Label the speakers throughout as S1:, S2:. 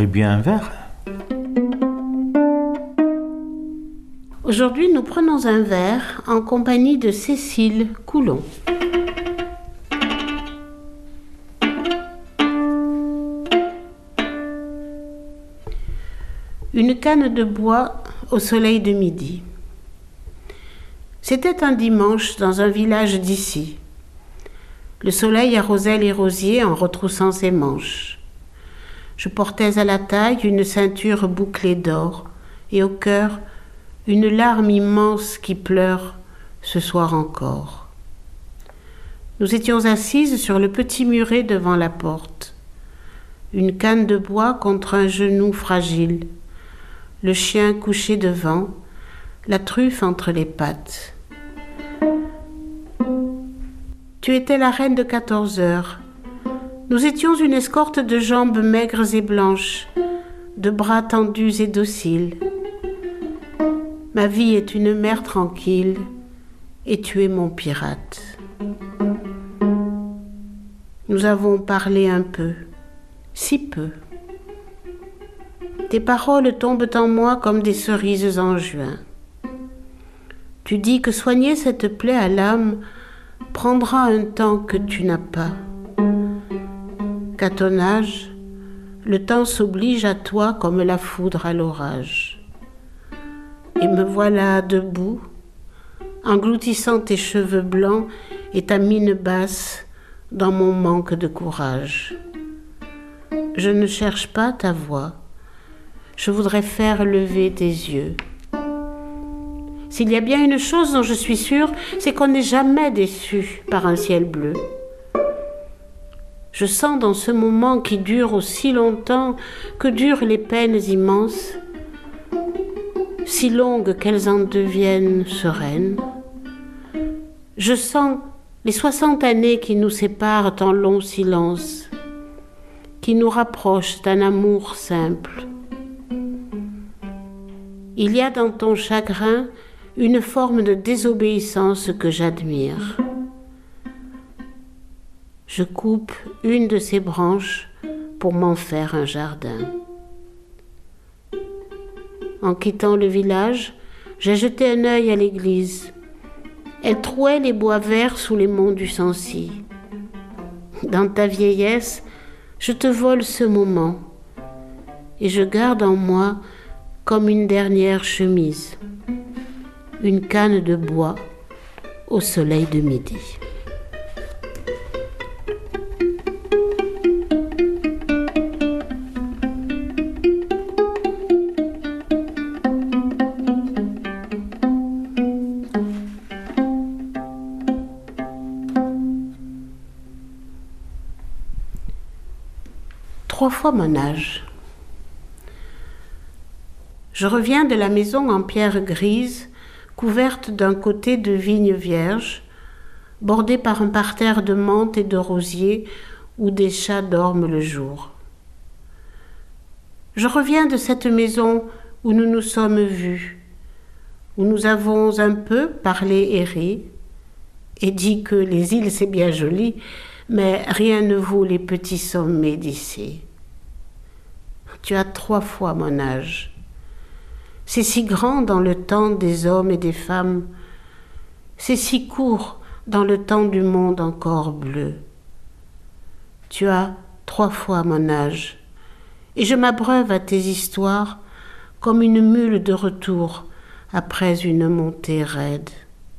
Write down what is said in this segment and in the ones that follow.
S1: aimerais bien un verre?
S2: Aujourd'hui, nous prenons un verre en compagnie de Cécile Coulon. Une canne de bois au soleil de midi. C'était un dimanche dans un village d'ici. Le soleil arrosait les rosiers en retroussant ses manches. Je portais à la taille une ceinture bouclée d'or et au cœur une larme immense qui pleure ce soir encore. Nous étions assises sur le petit muret devant la porte. Une canne de bois contre un genou fragile, le chien couché devant, la truffe entre les pattes. Tu étais la reine de 14 heures. Nous étions une escorte de jambes maigres et blanches, de bras tendus et dociles. Ma vie est une mer tranquille, et tu es mon pirate. Nous avons parlé un peu, si peu. Tes paroles tombent en moi comme des cerises en juin. Tu dis que soigner cette plaie à l'âme prendra un temps que tu n'as pas. Qu'à ton âge, le temps s'oblige à toi comme la foudre à l'orage. Et me voilà debout, engloutissant tes cheveux blancs et ta mine basse dans mon manque de courage. Je ne cherche pas ta voix, je voudrais faire lever tes yeux. S'il y a bien une chose dont je suis sûre, c'est qu'on n'est jamais déçu par un ciel bleu. Je sens dans ce moment qui dure aussi longtemps que durent les peines immenses, si longues qu'elles en deviennent sereines. Je sens les 60 années qui nous séparent en long silence, qui nous rapprochent d'un amour simple. Il y a dans ton chagrin une forme de désobéissance que j'admire. Je coupe une de ces branches pour m'en faire un jardin. En quittant le village, j'ai jeté un œil à l'église. Elle trouait les bois verts sous les monts du Sancy. Dans ta vieillesse, je te vole ce moment et je garde en moi comme une dernière chemise, une canne de bois au soleil de midi. Trois fois mon âge. Je reviens de la maison en pierre grise, couverte d'un côté de vignes vierges, bordée par un parterre de menthes et de rosiers où des chats dorment le jour. Je reviens de cette maison où nous nous sommes vus, où nous avons un peu parlé et ri, et dit que les îles c'est bien joli, mais rien ne vaut les petits sommets d'ici. Tu as 3 fois mon âge. C'est si grand dans le temps des hommes et des femmes. C'est si court dans le temps du monde encore bleu. Tu as 3 fois mon âge. Et je m'abreuve à tes histoires comme une mule de retour après une montée raide.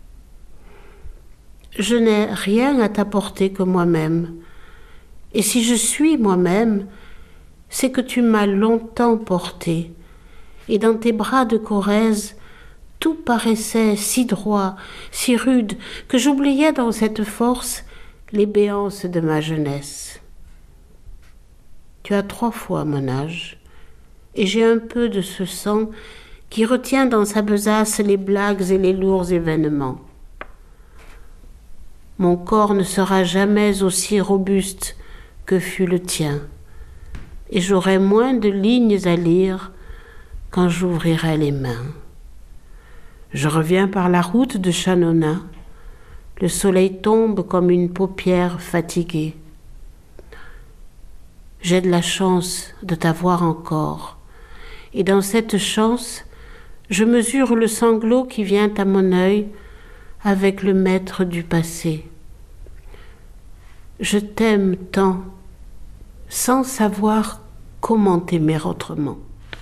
S2: Je n'ai rien à t'apporter que moi-même. Et si je suis moi-même, c'est que tu m'as longtemps porté, et dans tes bras de Corrèze, tout paraissait si droit, si rude, que j'oubliais dans cette force les béances de ma jeunesse. Tu as 3 fois mon âge, et j'ai un peu de ce sang qui retient dans sa besace les blagues et les lourds événements. Mon corps ne sera jamais aussi robuste que fut le tien, et j'aurai moins de lignes à lire quand j'ouvrirai les mains. Je reviens par la route de Chanona. Le soleil tombe comme une paupière fatiguée. J'ai de la chance de t'avoir encore. Et dans cette chance, je mesure le sanglot qui vient à mon œil avec le maître du passé. Je t'aime tant, sans savoir comment t'aimer autrement.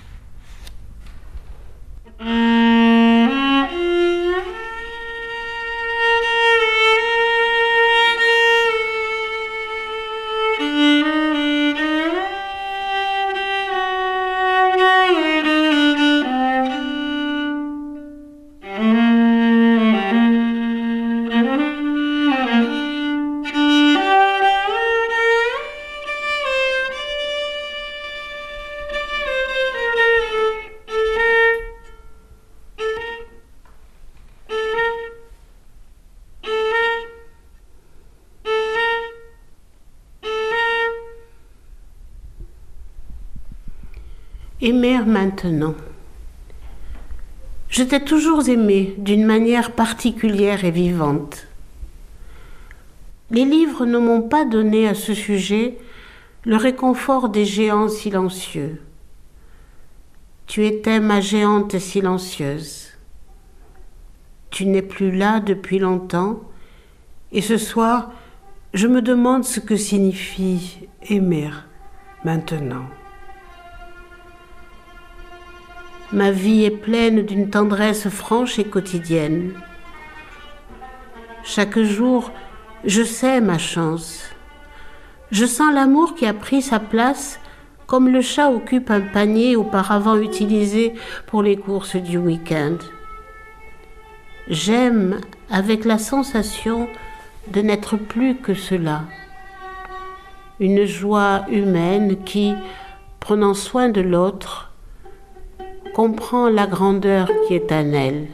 S2: Aimer maintenant. Je t'ai toujours aimé d'une manière particulière et vivante. Les livres ne m'ont pas donné à ce sujet le réconfort des géants silencieux. Tu étais ma géante silencieuse. Tu n'es plus là depuis longtemps, et ce soir, je me demande ce que signifie aimer maintenant. Ma vie est pleine d'une tendresse franche et quotidienne. Chaque jour, je sais ma chance. Je sens l'amour qui a pris sa place comme le chat occupe un panier auparavant utilisé pour les courses du week-end. J'aime avec la sensation de n'être plus que cela. Une joie humaine qui, prenant soin de l'autre, comprend la grandeur qui est en elle.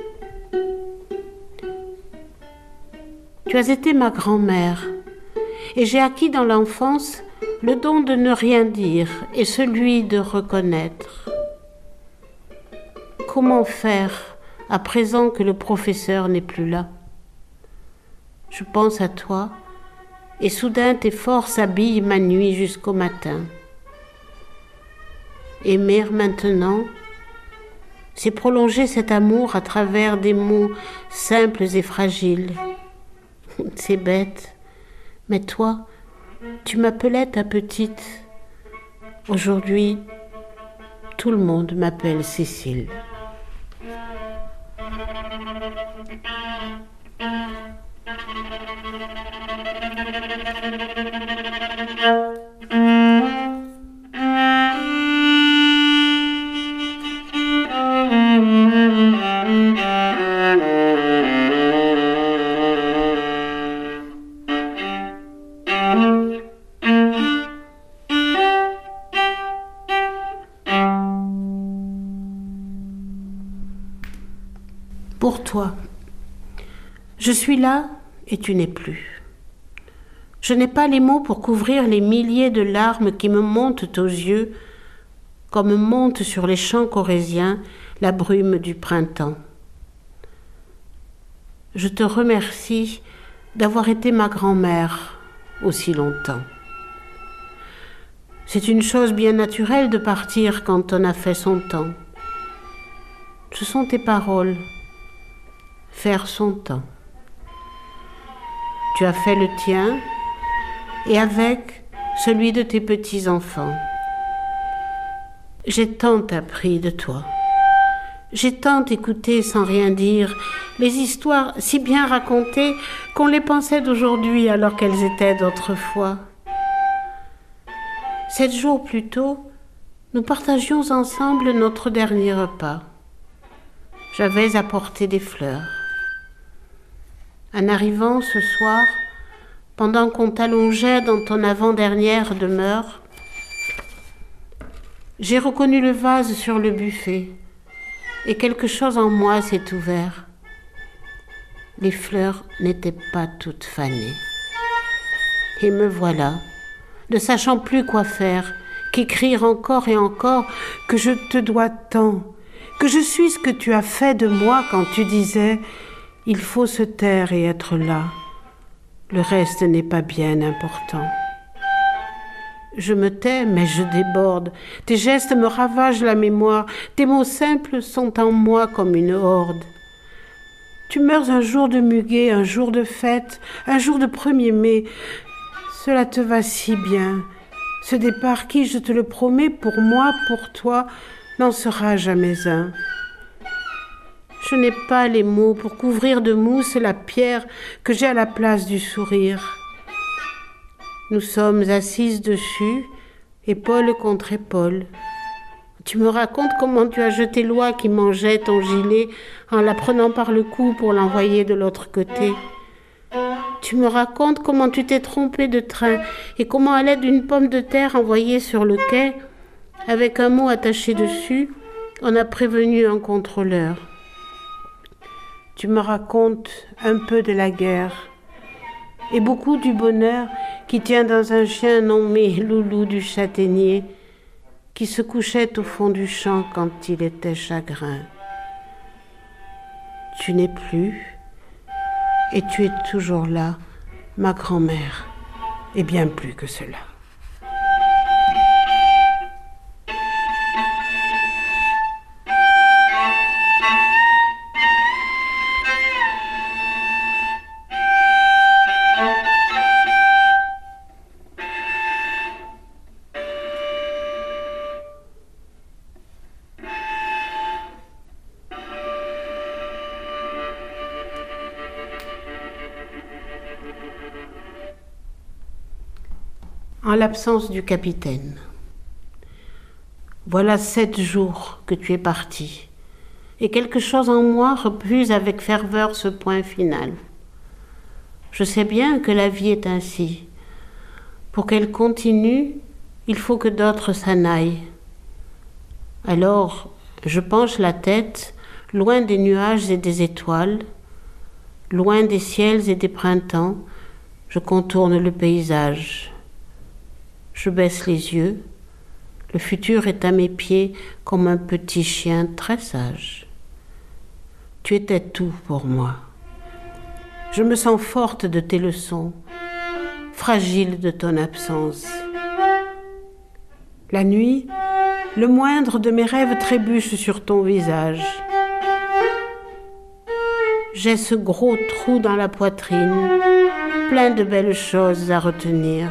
S2: Tu as été ma grand-mère et j'ai acquis dans l'enfance le don de ne rien dire et celui de reconnaître. Comment faire à présent que le professeur n'est plus là? Je pense à toi et soudain tes forces habillent ma nuit jusqu'au matin. Aimer maintenant, c'est prolonger cet amour à travers des mots simples et fragiles. C'est bête, mais toi, tu m'appelais ta petite. Aujourd'hui, tout le monde m'appelle Cécile. Pour toi, je suis là et tu n'es plus. Je n'ai pas les mots pour couvrir les milliers de larmes qui me montent aux yeux, comme monte sur les champs corésiens la brume du printemps. Je te remercie d'avoir été ma grand-mère aussi longtemps. C'est une chose bien naturelle de partir quand on a fait son temps. Ce sont tes paroles. Faire son temps. Tu as fait le tien et avec celui de tes petits-enfants. J'ai tant appris de toi. J'ai tant écouté sans rien dire les histoires si bien racontées qu'on les pensait d'aujourd'hui alors qu'elles étaient d'autrefois. 7 jours plus tôt, nous partagions ensemble notre dernier repas. J'avais apporté des fleurs. En arrivant ce soir, pendant qu'on t'allongeait dans ton avant-dernière demeure, j'ai reconnu le vase sur le buffet et quelque chose en moi s'est ouvert. Les fleurs n'étaient pas toutes fanées. Et me voilà, ne sachant plus quoi faire, qu'écrire encore et encore que je te dois tant, que je suis ce que tu as fait de moi quand tu disais « Il faut se taire et être là. Le reste n'est pas bien important. » Je me tais, mais je déborde. Tes gestes me ravagent la mémoire. Tes mots simples sont en moi comme une horde. Tu meurs un jour de muguet, un jour de fête, un jour de 1er mai. Cela te va si bien. Ce départ qui, je te le promets, pour moi, pour toi, n'en sera jamais un. Je n'ai pas les mots pour couvrir de mousse la pierre que j'ai à la place du sourire. Nous sommes assises dessus, épaule contre épaule. Tu me racontes comment tu as jeté l'oie qui mangeait ton gilet en la prenant par le cou pour l'envoyer de l'autre côté. Tu me racontes comment tu t'es trompé de train et comment à l'aide d'une pomme de terre envoyée sur le quai, avec un mot attaché dessus, on a prévenu un contrôleur. Tu me racontes un peu de la guerre et beaucoup du bonheur qui tient dans un chien nommé Loulou du châtaignier, qui se couchait au fond du champ quand il était chagrin. Tu n'es plus, et tu es toujours là, ma grand-mère, et bien plus que cela. En l'absence du capitaine. Voilà 7 jours que tu es parti, et quelque chose en moi refuse avec ferveur ce point final. Je sais bien que la vie est ainsi. Pour qu'elle continue, il faut que d'autres s'en aillent. Alors, je penche la tête, loin des nuages et des étoiles, loin des ciels et des printemps, je contourne le paysage. Je baisse les yeux. Le futur est à mes pieds comme un petit chien très sage. Tu étais tout pour moi. Je me sens forte de tes leçons, fragile de ton absence. La nuit, le moindre de mes rêves trébuche sur ton visage. J'ai ce gros trou dans la poitrine, plein de belles choses à retenir.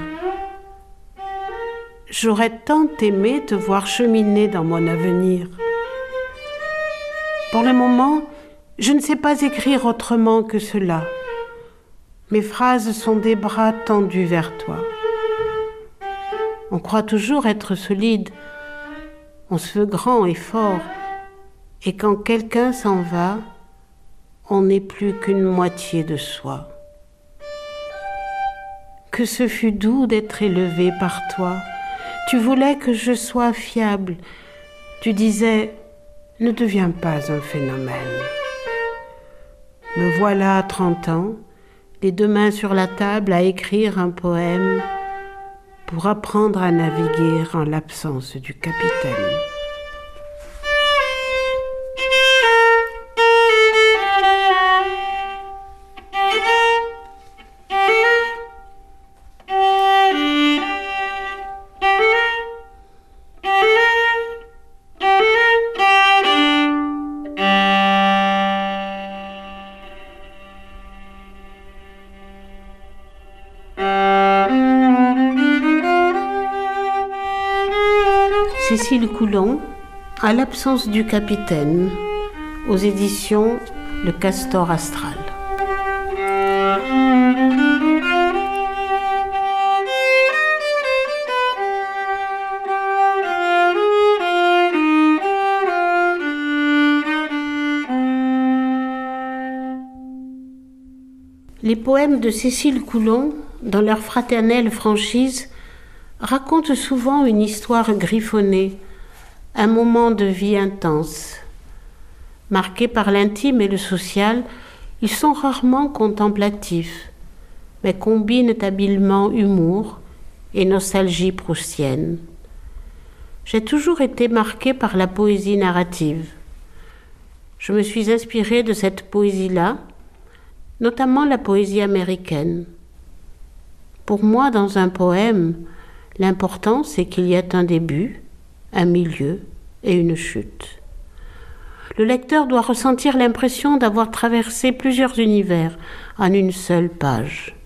S2: J'aurais tant aimé te voir cheminer dans mon avenir. Pour le moment, je ne sais pas écrire autrement que cela. Mes phrases sont des bras tendus vers toi. On croit toujours être solide. On se veut grand et fort. Et quand quelqu'un s'en va, on n'est plus qu'une moitié de soi. Que ce fut doux d'être élevé par toi. Tu voulais que je sois fiable. Tu disais, ne deviens pas un phénomène. Me voilà à 30 ans, les 2 mains sur la table à écrire un poème pour apprendre à naviguer en l'absence du capitaine. Cécile Coulon, à l'absence du capitaine, aux éditions Le Castor Astral. Les poèmes de Cécile Coulon, dans leur fraternelle franchise, racontent souvent une histoire griffonnée, un moment de vie intense. Marqués par l'intime et le social, ils sont rarement contemplatifs, mais combinent habilement humour et nostalgie proustienne. J'ai toujours été marquée par la poésie narrative. Je me suis inspirée de cette poésie-là, notamment la poésie américaine. Pour moi, dans un poème, L'important, c'est qu'il y ait un début, un milieu et une chute. Le lecteur doit ressentir l'impression d'avoir traversé plusieurs univers en une seule page.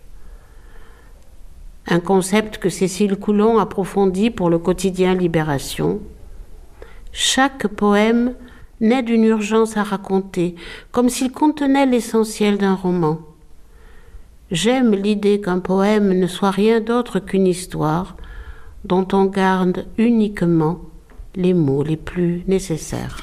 S2: Un concept que Cécile Coulon approfondit pour le quotidien Libération. Chaque poème naît d'une urgence à raconter, comme s'il contenait l'essentiel d'un roman. J'aime l'idée qu'un poème ne soit rien d'autre qu'une histoire dont on garde uniquement les mots les plus nécessaires.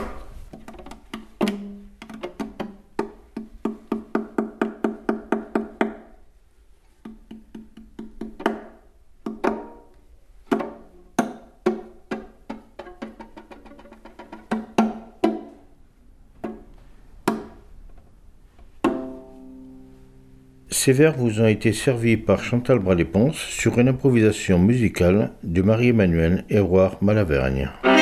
S1: Ces vers vous ont été servis par Chantal Braléponce sur une improvisation musicale de Marie-Emmanuelle Héroard Malavergne.